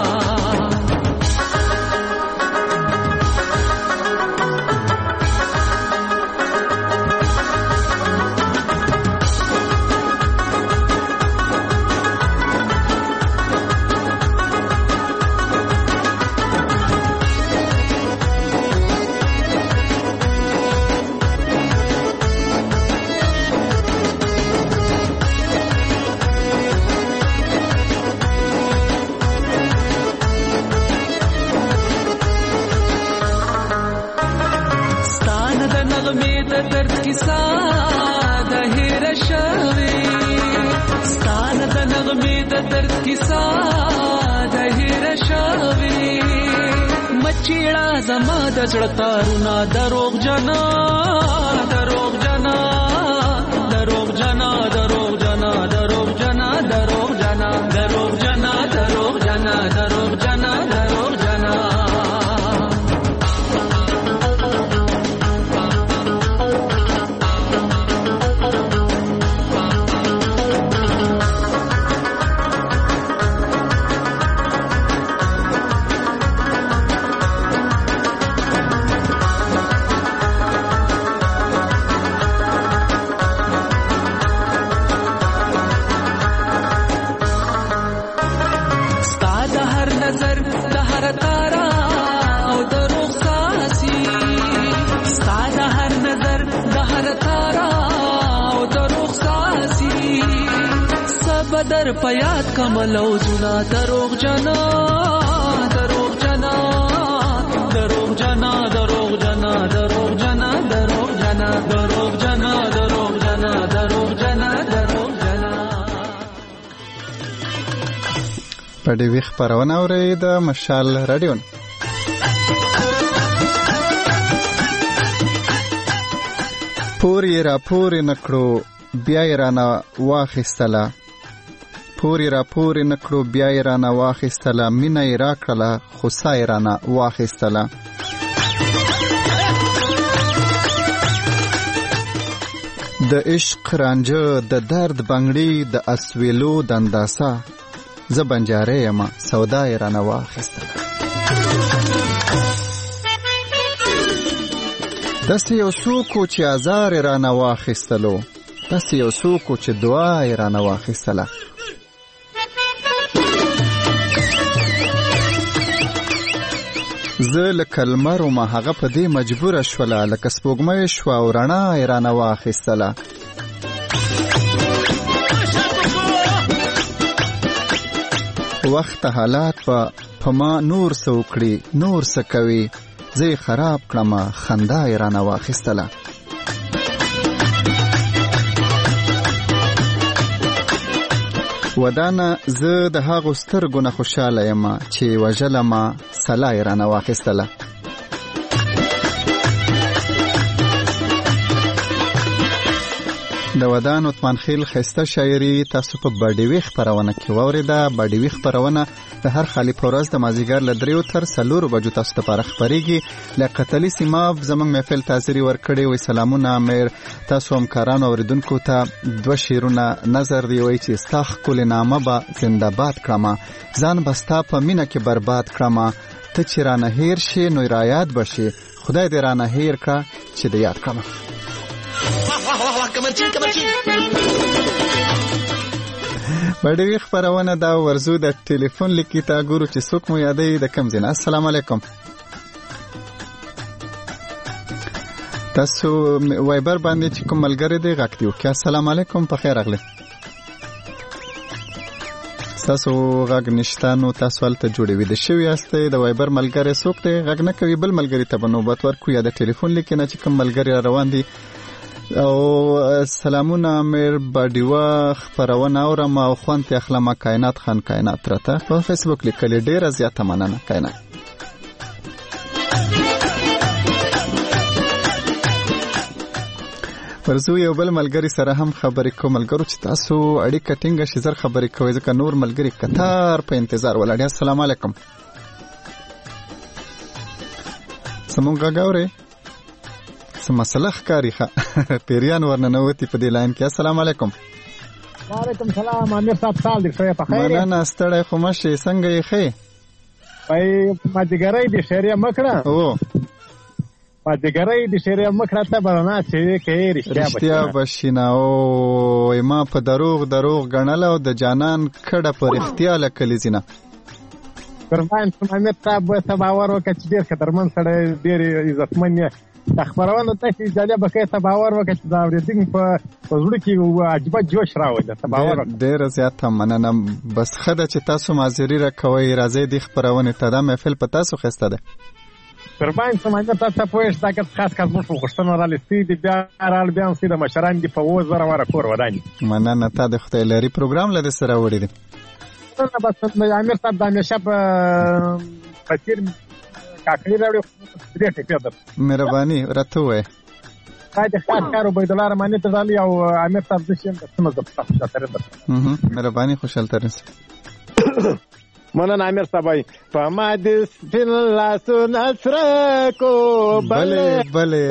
چیڑا زما د زړه تارونه دروغ جنا دروغ جنا دروغ جنا دروغ جنا دروغ جنا دروغ جنا دروغ جنا دروغ جنا دروغ جنا دروغ جنا در پیاد کملو زنا دروغ جنا دروغ جنا دروغ جنا دروغ جنا دروغ جنا دروغ جنا دروغ جنا دروغ جنا دروغ جنا دروغ جنا په دې وخت خبرونه اورئ د مشال رادیو. پوری را پوری نکړو بیا یې رانه واخیستله پوری را پوری نکړو بیا یې رانه واخیستله مینه یې راکړله خو ساه یې رانه واخیستله د عشق رانجه د درد بنګړي د اسویلو د انداسه زه بنجاره یم سودا یې رانه واخیستله داسې یو څوک چې ازار یې رانه واخیستلو داسې یو څوک چې دعا یې رانه واخیستله زه لکه لمر ومه هغه په دې مجبوره شوله لکه سپوږمۍ شوه او رڼا یې رانه واخیستله وخت حالات په ما نور څه وکړي نور څه کوي زه یې خراب کړمه خندا یې رانه واخیستله ودانه زه د هغو سترګو نه خوشحاله یم چې وژلمه سلا یې رانه واخیستله د ودان عثمان خیل ښایسته شاعري تاسو په باډیوي خپرونه کې واورېده. باډیوي خپرونه د هر خالي په ورځ د مازدیګر له دریو تر څلورو بجو تاسو ته لپاره خپرېږي. لیاقت علي سیماب زموږ محفل ته حاضري ورکړې وایي سلامونه امیر تاسو همکارانو اورېدونکو ته دوه شعرونه نظر دی وایي چې ستا ښکلې نامه به زنده‌باد کړمه ځان به ستا په مینه کې برباد کړمه ته چې رانه هیر شې نو رایاد به شې خدای دې رانه هیر کړه چې د یاد کړمه. باډیوي خپرونه دا ورزو د ټلیفون لیکي تا ګورو چې څوک مو یادوي د کوم ځای نه. السلام علیکم. تاسو وایبر باندې چې کوم ملګری دی غږ دی وکړئ. السلام علیکم په خیر راغلی. تاسو غږ نشته نو تاسو هلته جوړې ویده شوي یاستئ. د وایبر ملګری څوک دی غږ نه کوي بل ملګري ته به نوبت ورکړو یا د ټلیفون لیکي نه چې کوم ملګري را روان دي. او سلامونه امیر باډیوه خپرونه اورم او خوند ته اخلم کائنات خان کائنات راته په فیسبوک لیکلي ډیره زیاته مننه کائنات. ورزو یو بل ملګری سره هم خبرې کوم ملګرو چې تاسو اړیکه ټینګه شي زر خبرې کوئ ځکه نور ملګري کتار په انتظار ولاړ دي. السلام علیکم. سمون غاګوري سم مسله ښکاری ښه پیریان ورننوتی په دې لاین کې. السلام علیکم. وعلیکم سلام امیر صاحب سال دې ښه په خیر. مننه ستړی خو مشي څنګه یې ښه پای ماجګری دې شریعه مکړه او ماجګری دې شریعه مکړه ته برنا چې کې رښتیا بشینه او ما په دروغ دروغ غنل او د جانان کډه پر اختیار کلیزینه قربان امیر صاحب ته باور وکړ چې ډیر خطرمن سره ډیر عزتمن د خبرونه ته چې جالب کې ته باور وکړي چې دا ورېدنګ په زړه کې عجیب جوش راوړي ته باور ډېر زیات مننه. بس خدای چې تاسو معذري راکوي راځي د خبرونه ته دا محفل په تاسو خسته ده قربان سمانه تاسو پوهیږئ دا که خاص خاص مو خوشتنه را لستی دی بیا رال بیا سي د مشران دی په وزر وره کور وداني مننه ته د خدای لري پروګرام لده سره وړي دي نه بس امیر صاحب د همیشه په فکر کاکړي راوړي دې ټکی ده مهرباني راته وای راځه خاص کارو به دلار باندې ته ځالي او امیر صاحب د شیم د سمه د تاسو سره ده مهرباني خوشاله ترنس مننه امیر صاحب په ما د سپین لاسو نصر کو بله بله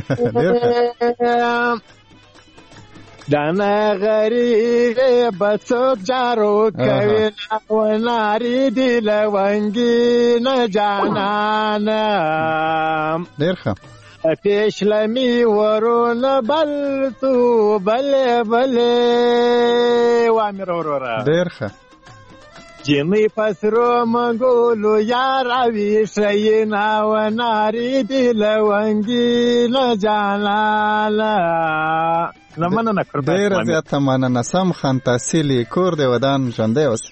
دانا غریب بسوک جارو کوي او ناری دی لونګي نه جانانا ډیر ښه پیش لمی ورون بل تو بله بله وامر ورورا ډیر ښه جمی پسرو منګولو یار اوی شینا و ناری دی لونګي نه جانانا لمنه نه کړم ډیر زیاته مننه. سم خان تحصیلي کور دی ودان ژوندی اوس.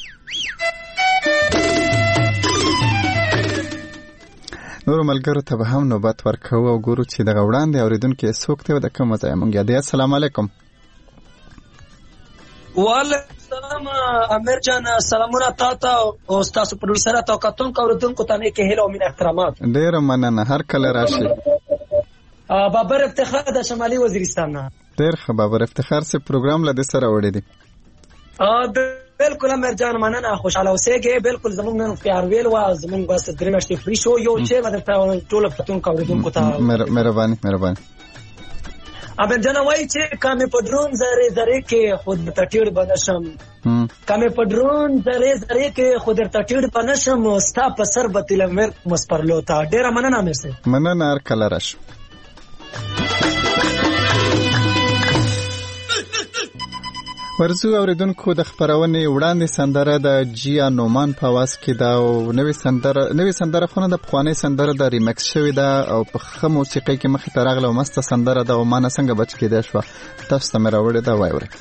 نورو ملګرو ته به هم نوبت ورکوو او ګورو چې دغه وړاندې اورېدونکي څوک دی او د کوم ځای مونږ یادوي. السلام علیکم. وعلیکم السلام امیر جان سلامونه تاته او تاسو پروډوسر ته کتونکو اورېدونکو ته نیک هیله او مینه احترامات. ډیر مننه هر کله راشي. بابر افتخار د شمالي وزیرستان نه ډیر ښه بابر افتخار سه پروګرام لده سره وړي دي. ا بالکل امیر جان مننه خوشاله اوسېږئ. بالکل زموږ نن پیار ویل وا زموږ بس درې میاشتې فری شو یو چې ودته ټول کتونکو اورېدونکو ته مهرباني مهرباني. امیر جان وایي چې کامې په ډرون زره زره کې خود ته ټیړ بنشم کامې په ډرون زره زره کې خود ته ټیړ بنشم ستا په سر بتل امیر مسپرلو تا ډیر مننه امیر سه مننه هر کله راش. ورزو اوریدونکو د خبرونې وړاندې سندره د جیا نومان په आवाज کې دا او نوې سندره نوې سندره خو نه د پخوانۍ سندره د ریمیکس شوې ده او په ښه موسیقۍ کې مخې ته راغله او مسته سندره ده او ما نه څنګه بچ کېدای شوه تاسو ته مې راوړې ده وایي ورئ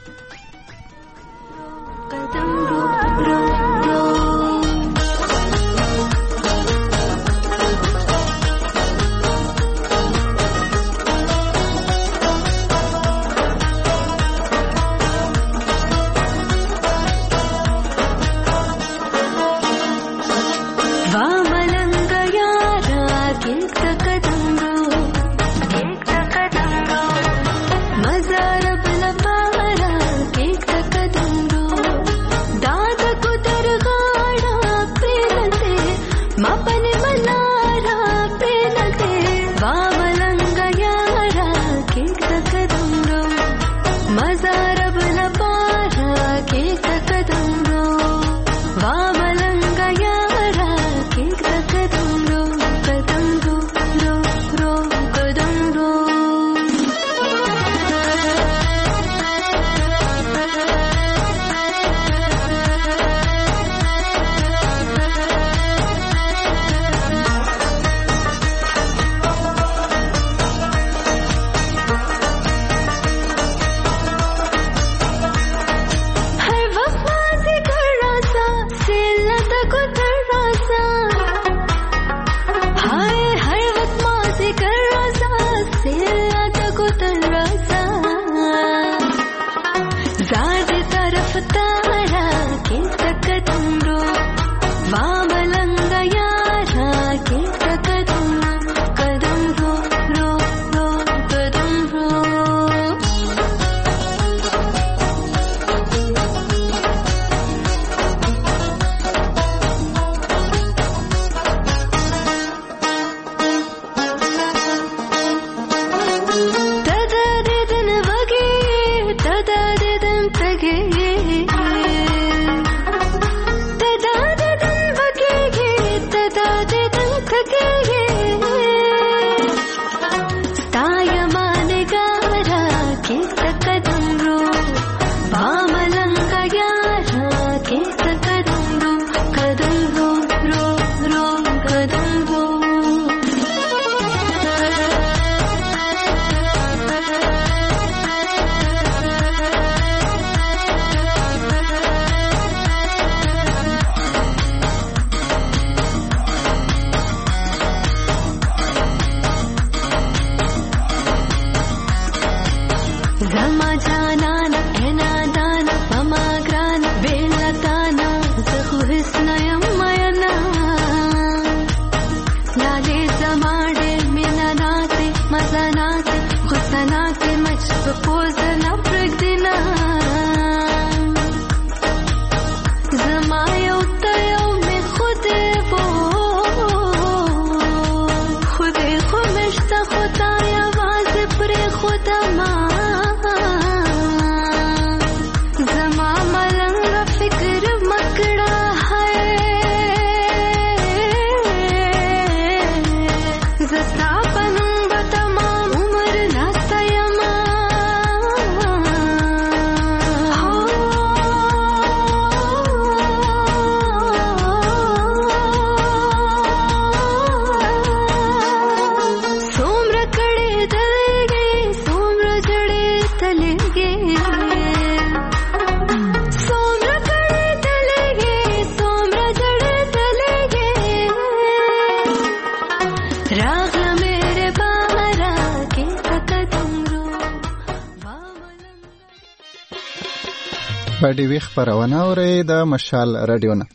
باډي وی خبرونه اوري د مشال رادیو نه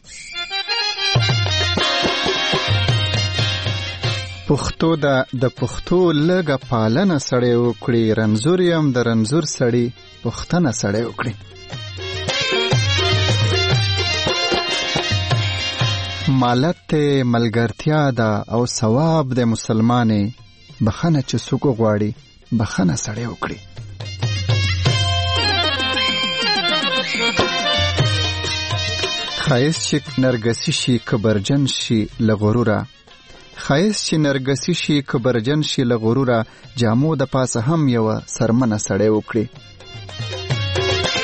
پښتو د د پښتو لګه پالنه سړی وکړي رنزور یم د رنزور سړی پښتنه سړی وکړي مالت ملګرتیا ده او ثواب د مسلمانې بخنه چې څوک غواړي بخنه سړی وکړي خایس چې نرګسی شي کبرجن شي لغروره خایس چې نرګسی شي کبرجن شي لغروره جامو د پاسه هم یو سرمنه سړی وکړي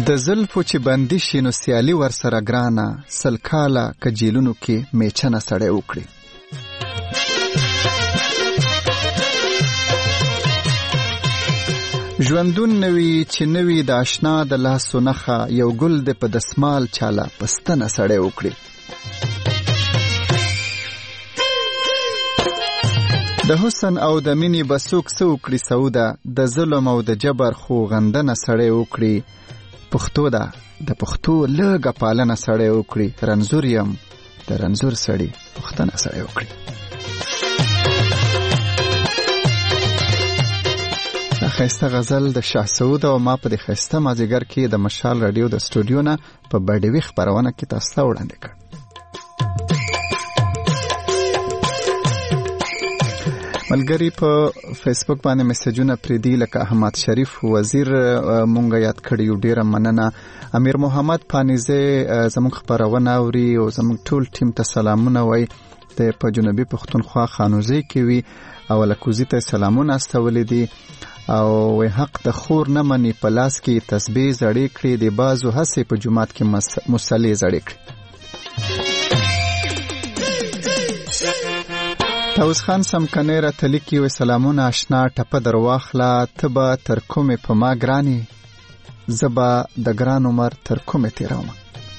د زلفو چې بندي شي نو سیالي ورسره ګرانه سل کاله که جیلونو کې میچنه سړی وکړي. ژوندون نوي چې نوي د آشنا د لاسو نښه یو ګل د په دسمال چاله پستنه سړی وکړي. د حسن او د مینې به څوک څه وکړي سوده د ظلم او د جبر خو غندنه سړی وکړي. پښتو ده د پښتو لږه پالنه سړی وکړي. رنځور یم د رنځور سړي پوښتنه سړی وکړي. دا ښایسته غزل د شاه سعود او ما په دې ښایسته مازدیګر کې د مشال راډیو د سټوډیو نه په بډوي خپرونه کې تاسو ته وړاندې کړ. ملګری په فیسبوک باندې میسجونه پریدي لکه احمد شریف وزیر مونږ یاد کړیو ډیره مننه. امیر محمد پانیزه زموږ خبرونه اوري او زموږ ټول ټیم ته سلامونه وای. د په جنوبي پښتونخوا خانوزي کې وی او لکوزي ته سلامونه استولې دي او حق د خور نه مني په لاس کې تسبیح زړې کړې د بازو هڅې په جمعات کې مصلي زړې کړې. تاوس خان سمکنه را تلیکی و سلامون آشنا ټپه در واخلا تبا تر کومې په ما ګرانی زبا د ګران عمر تر کومې تیروم.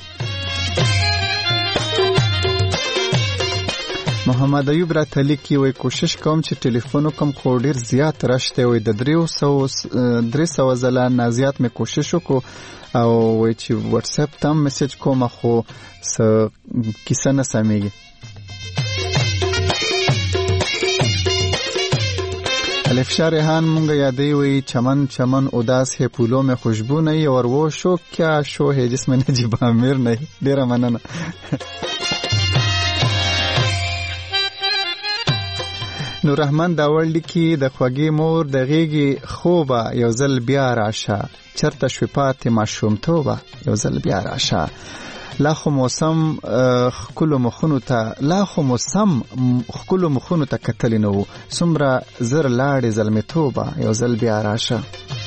محمد ایوب را تلیکی و کوشش کوم چې ټلیفون کوم خو ډیر زیات راشته و د دریو سو درې سو زله نه زیات مې کوشش وکړو او چې واتس اپ ته میسج کوم خو س کیسه نه سمېږي. الف شارحان مونږ یادې وی چمن چمن اداس ہے پھولوں میں خوشبو نہیں اور وہ شو کیا شو ہے جس میں نجیب عامر نہیں. ډیره مننه. نور رحمان داول لیکي د خوږی مور د غیږي خوبه یو ځل بیا راشه چرته شوی پاتې ماشومتوبه یو ځل بیا راشه لا خو موسم خکلو مخونو ته لا خو موسم خکلو مخونو ته کتل نو سمره زر لاړې زلمیتوبه یو ځل بیا راشه.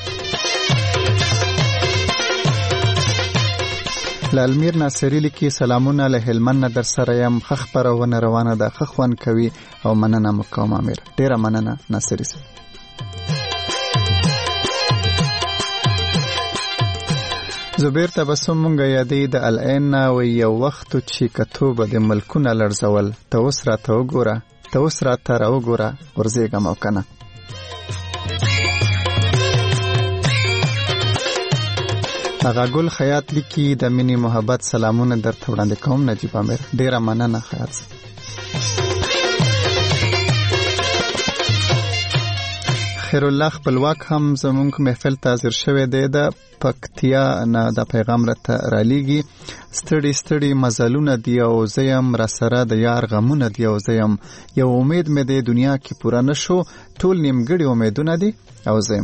لالمیر ناصری لیکي سلامونه له هلمند در سره يم خخ پرونه روانه ده خخوان کوي او مننه مکوم امیر. ډیره مننه ناصری سره. زبیر تبسم مونږ یادې د العین او یو وخت چې کتوبه د ملکونه لړزول ته اوس راته وګوره ته اوس راته راوګوره ورځېږم او کنه. هغه ګل خیاط لیکي د مینې محبت سلامونه درته وړاندې کوم نجیب عامر. ډیره مننه خیاط. خیر الله خپلواک هم زمونږ محفل ته حاضر شوی دی. د پکتیا نه د پیغام راته رالیږي ستړي ستړي مزلونه دی او زیم را سره د یار غمونه دی او زیم یو امید مې د دنیا کې پوره نشو ټول نیمګړي امیدونه دي او زیم.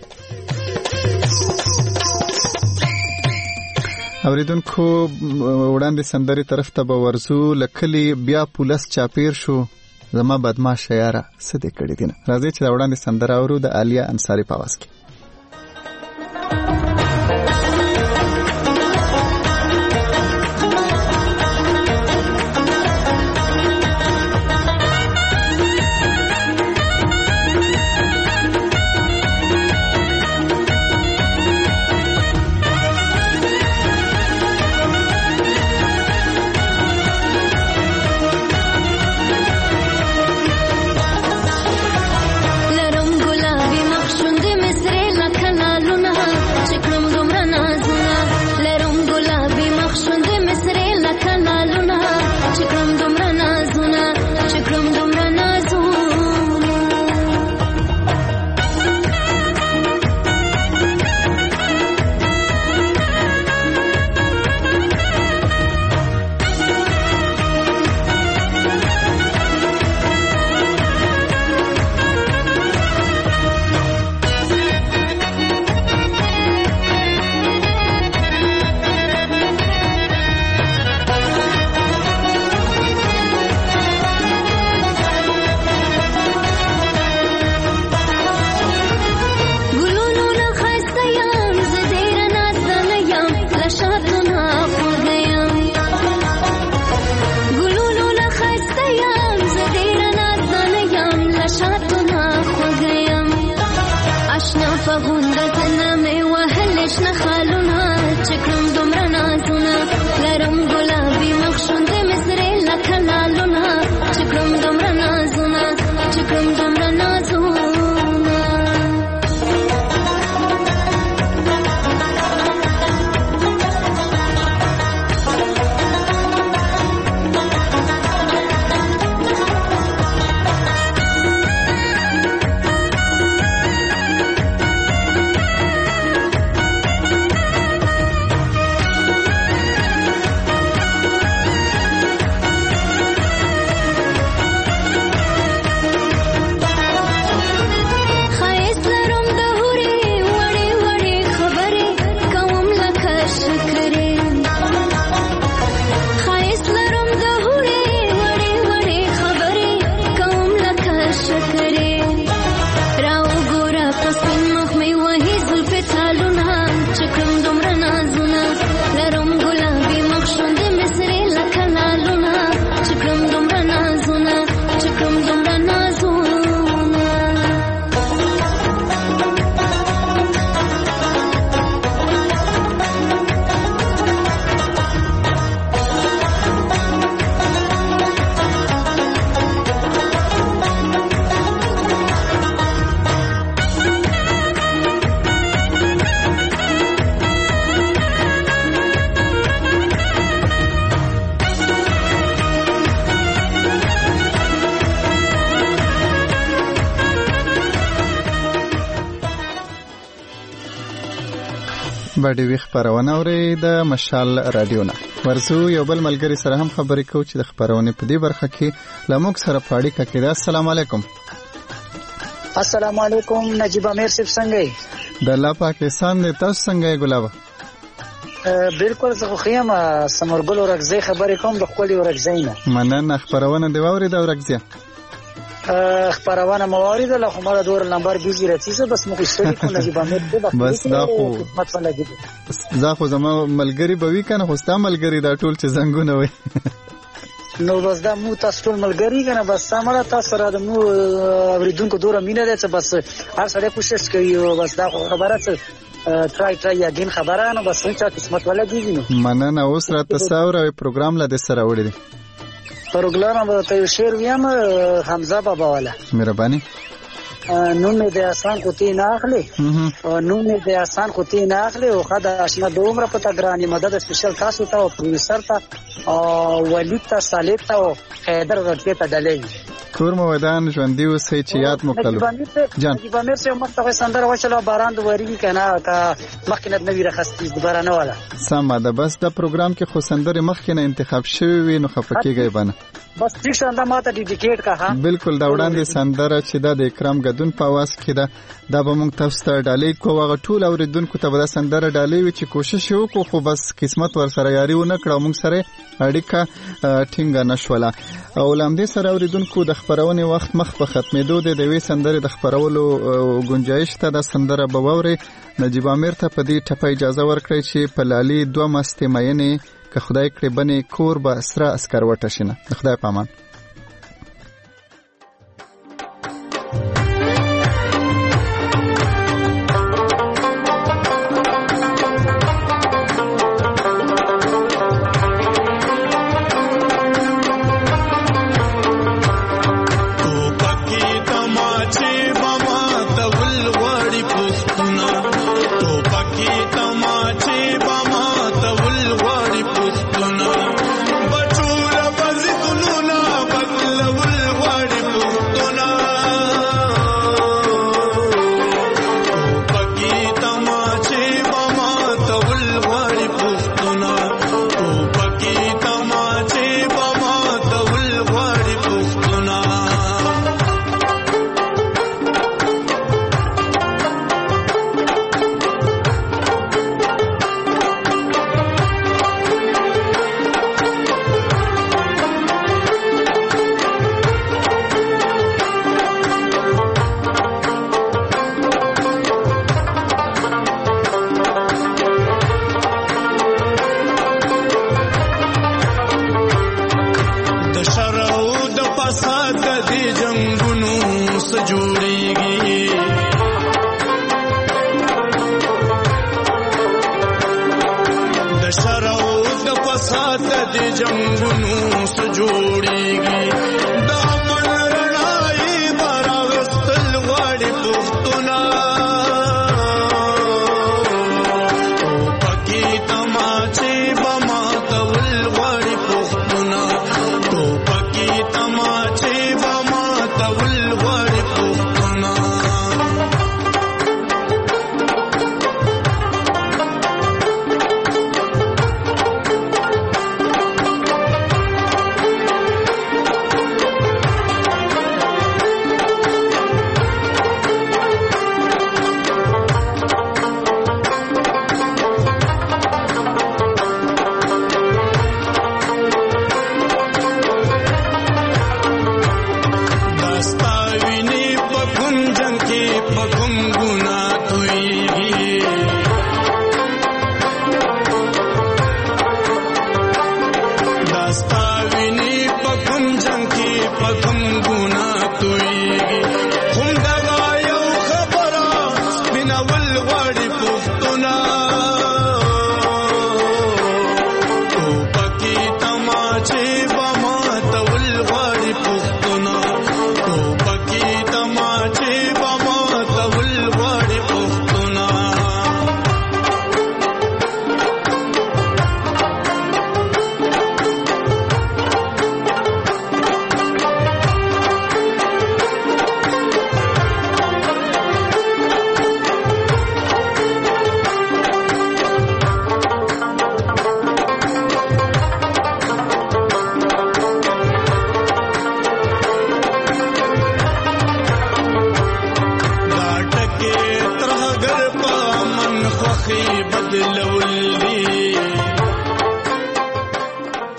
اوریدونکو وړاندې سندري طرف ته به ورزو لکلی بیا پولیس چاپیر شو زما بدمعاش یاره څه دې کړي دي نه. راځي چې وړاندې سندره اورو د عالیه انصاری په आवाज کې. لرم ګلابي مخ شوندې مصرې لکه نالونه چې باډي وی خبرونه اوري د مشال رادیو نه ورزو یو بل ملګری سره هم خبرې کوو چې د خبرونه په دې برخه کې لموږ سره پاړی کې دا. السلام علیکم. السلام علیکم نجیب امیر صاحب څنګه د الله پاکستان د تاسو څنګه ګلاب؟ بالکل زه خو یم سمرګل ورغزي خبرې کوم د خپل ورغزي نه. مننه خبرونه دی ووري د ورغزي خبرونه موارد له خمره دور نمبر بیزی رسیسه بس مو اشتری کو نجیب امیر د بس دا خو مطلب دی زه خو زما ملګری به وی کنه خو ستا ملګری دا ټول چې زنګونه وي نو بس دا مو تاسو ټول ملګری کنه بس سمره تاسو را د مو اوریدونکو دوره مینه ده بس هر سره کوشش کوي بس دا خبره څه ترای ترای اگین خبره نه بس څه قسمت ولا دیږي نو مننه اوس را تصور او پروګرام لا د سره وړي دي پروګرام به ته شعر ویم حمزه بابا والا مهرباني نون می د آسان کوتی نه اخلي نون می د آسان کوتی نه اخلي او خدای آشنا دومره پتا ګرانی مدد سپیشل تاسو ته او پروفیسور ته او ولی ته صالح ته او حیدر ورته ته ډلې کور مو ودان ژوندۍ اوسې چې یاد مو کړو جان نجیب امیر سره مخته سندره وشله باران د وری کنه کا مخکنه نوی رخصتي د باران والا سم ده بس د پروګرام کې خو سندره مخکنه انتخاب شوی وي نو خفکیږي بنه بس ټیک سنده ماته ډیډیکیټ کا ها بالکل دا وړاندې سندره چې د اکرام غدون په واس کې ده دا به موږ تاسو ته ډالۍ کوو ټول اوریدونکو ته به سندره ډالۍ وي چې کوشش وکړو خو بس قسمت ور سره یاري ونه کړو موږ سره اړیکه ټینګه نشوله او لامدې سره اوریدونکو د خبرونه وخت مخ په ختمېدو د دوی سندره د خبرولو گنجائش ته د سندره به ووري نجیب امیر ته په دې ټپه اجازه ورکړي چې په لالي دوه مستمعینې که خدای کړي بنې کور به سره اسکر وټه شینه خدای پامان Pagum guna tuigi